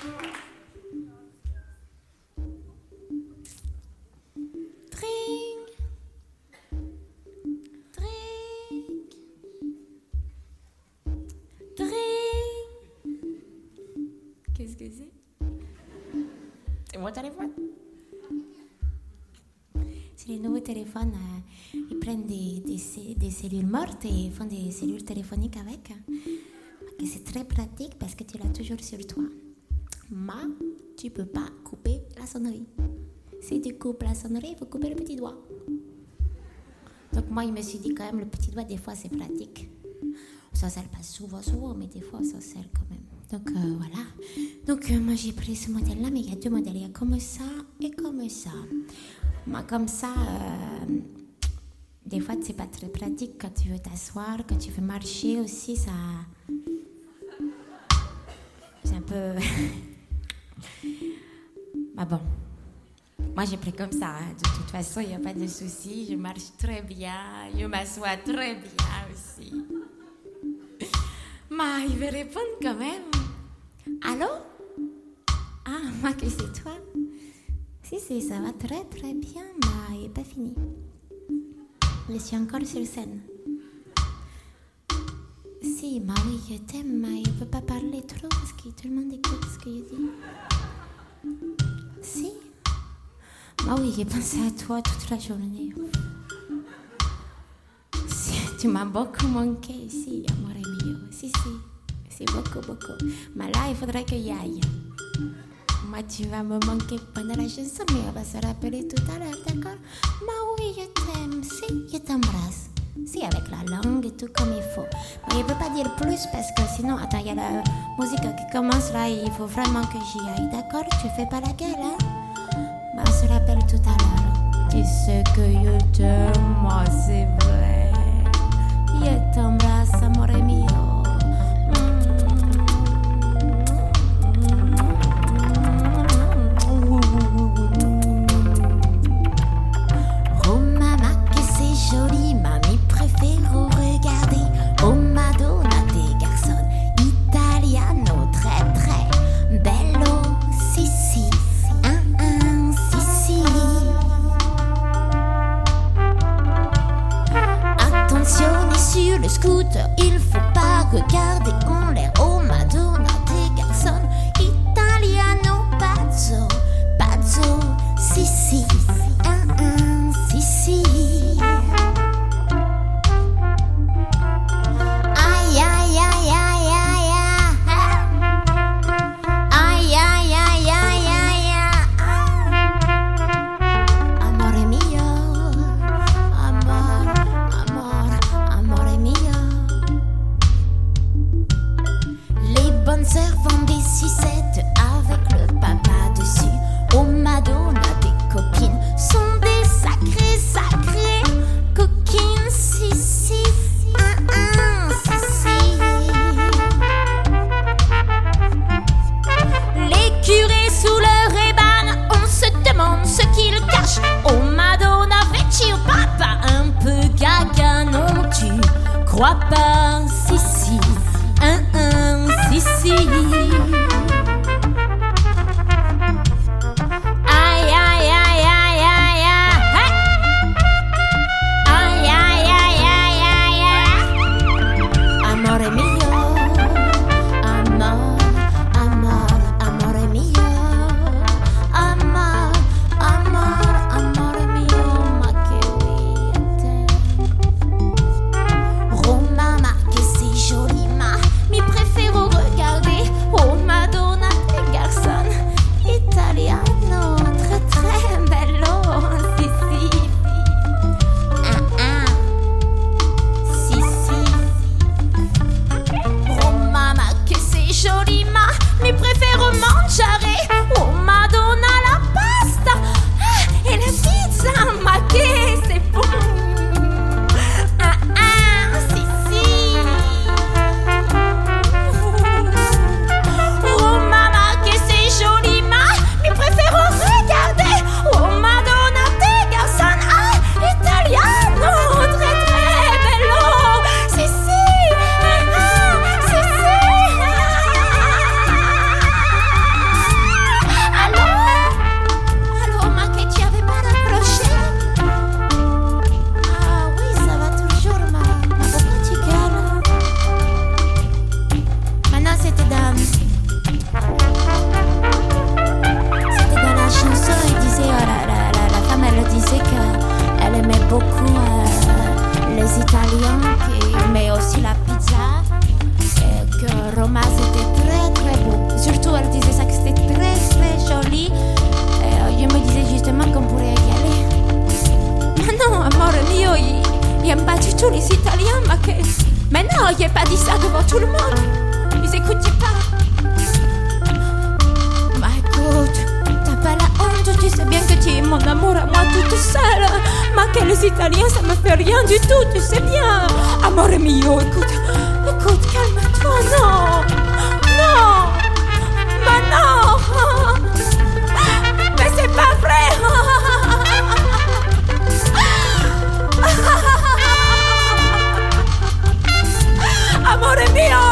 Qu'est-ce que c'est? C'est mon téléphone. C'est les nouveaux téléphones. Ils prennent des cellules mortes et font des cellules téléphoniques avec. Et c'est très pratique parce que tu l'as toujours sur toi. Mais tu peux pas couper la sonnerie. Si tu coupes la sonnerie, il faut couper le petit doigt. Donc moi, je me suis dit quand même, le petit doigt, des fois, c'est pratique. Ça passe souvent, mais des fois, ça sert quand même. Donc voilà. Donc moi, j'ai pris ce modèle-là, mais il y a deux modèles. Il y a comme ça et comme ça. Moi, comme ça, des fois, c'est pas très pratique quand tu veux t'asseoir, quand tu veux marcher aussi, ça... C'est un peu... Bah bon. Moi, j'ai pris comme ça. Hein. De toute façon, il n'y a pas de souci. Je marche très bien. Je m'assois très bien aussi. Mais il veut répondre quand même. Allô? Ah, moi que c'est toi? Si, ça va très très bien, mais il n'est pas fini. Je suis encore sur scène. Si, bah oui, je t'aime, mais il ne peut pas parler trop parce que tout le monde écoute ce que je dis. Si? Bah oui, j'ai pensé à toi toute la journée. Si, tu m'as beaucoup manqué ici, amore mio. Si, c'est beaucoup. Mais là, il faudrait que j'y aille. Moi, tu vas me manquer pendant la chanson, mais on va se rappeler tout à l'heure, d'accord? Bah oui, je t'aime, si, je t'embrasse. Si, avec la langue et tout comme il faut. Mais il ne peut pas dire plus parce que sinon, attends, il y a la musique qui commence là et il faut vraiment que j'y aille, d'accord? Tu fais pas la gueule, hein? Bah, on se rappelle tout à l'heure. Tu sais que je t'aime, moi, c'est vrai. Je t'embrasse, amore mio. Jolie, mamie préfère regarder. Oh Madonna des garçons, italiano très très bello, si, si, Attention sur le scooter, il faut pas regarder en l'air. Oh Madonna des garçons, italiano pazzo, si, si, si. Servant des sucettes avec le papa dessus. Oh Madonna, des copines sont des sacrées coquines. Si, si, si, si. Les curés sous leur ébane, on se demande ce qu'ils cachent. Oh Madonna, fais-tu au papa un peu gaga, non tu crois pas? Si, si, si, si. c'était dans la chanson. Il disait, la femme, elle disait qu'elle aimait beaucoup les Italiens, mais aussi la pizza, et que Roma c'était très très beau. Surtout, elle disait ça, que c'était très très joli. Et je me disais justement qu'on pourrait y aller. Mais non, amore mio, il n'aime pas du tout les Italiens, mais non, il n'a pas dit ça devant tout le monde. Ils écoutaient pas. Bah écoute, t'as pas la honte, tu sais bien que tu es mon amour à moi toute seule. Mais que les Italiens, ça me fait rien du tout, tu sais bien. Amore mio, écoute, calme-toi, non. Mais non. Mais c'est pas vrai. Amore mio,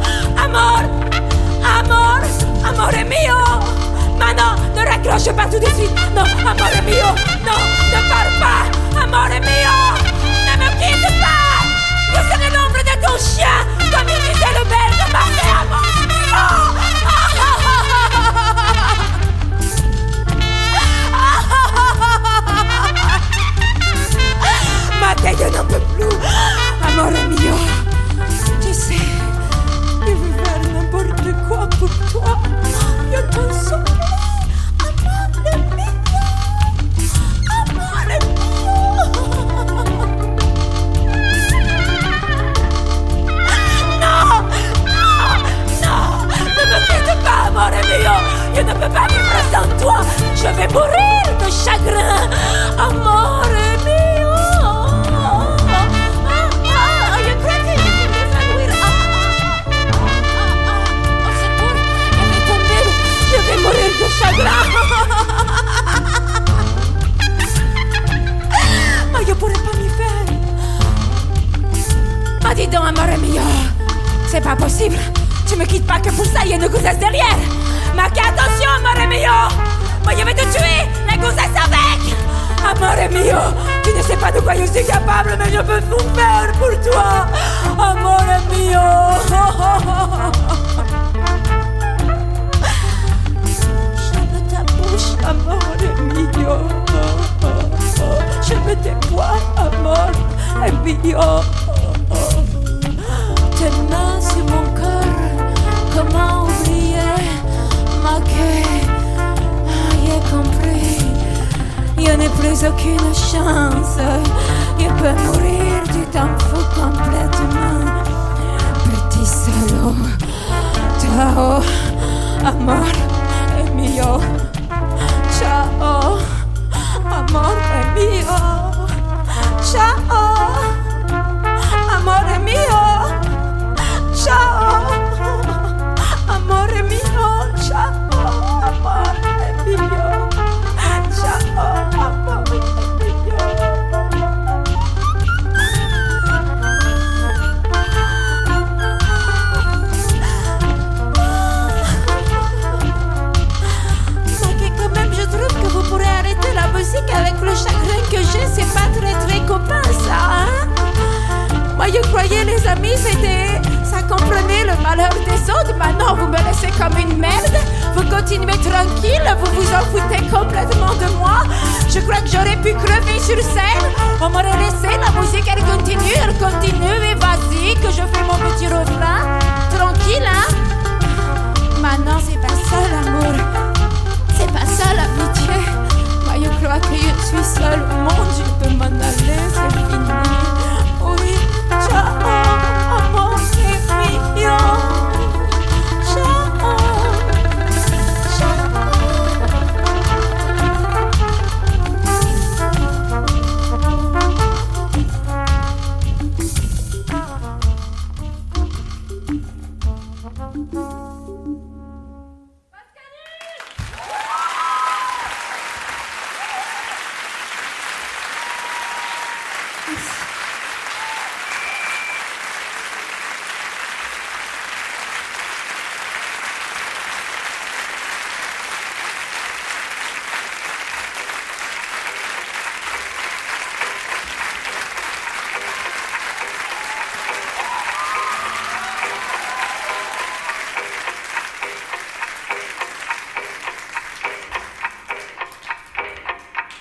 amore mio. Ma non, ne raccroche pas tout de suite. Non, amore mio, non, ne pars pas. Amore mio, ne me quitte pas. Je serai l'ombre de ton chien, comme il disait le belge Marseille. Amore mio. Ma tête n'en peut plus. Amore mio. Tu sais, je veux faire n'importe quoi pour toi. Je t'en supplie. Amore mio. Amore mio. Non. Ne me quitte pas, amore mio. Je ne peux pas vivre sans toi. Je vais mourir de chagrin. Amore mio. Je vais mourir de chagrin. Mais je pourrais pas m'y faire. Mais dis donc, amore mio, c'est pas possible. Tu me quittes pas que pour ça, il y a une gonzesse derrière. Mais attention, amore mio. Moi, je vais te tuer, la gonzesse avec. Amore mio, tu ne sais pas de quoi je suis capable, mais je peux tout faire pour toi. Amore mio. Amore mio, je veux te voir, amore mio. Tes mains sur mon cœur, comment oublier, ma cœur, j'ai compris, il n'y a plus aucune chance, je peux mourir, tu t'en fous complètement, petit salaud, ciao, amore mio. Ciao, amore mio. Ciao, amore mio. Ciao, amore mio. Ciao, amore mio. Ciao, amore mio. Avec le chagrin que j'ai, c'est pas très très copain ça, hein? Moi je croyais les amis c'était, ça comprenait le malheur des autres. Maintenant vous me laissez comme une merde. Vous continuez tranquille, vous vous en foutez complètement de moi. Je crois que j'aurais pu crever sur scène. On m'aurait laissé, la musique elle continue et vas-y que je fais mon petit refrain. Tranquille, hein?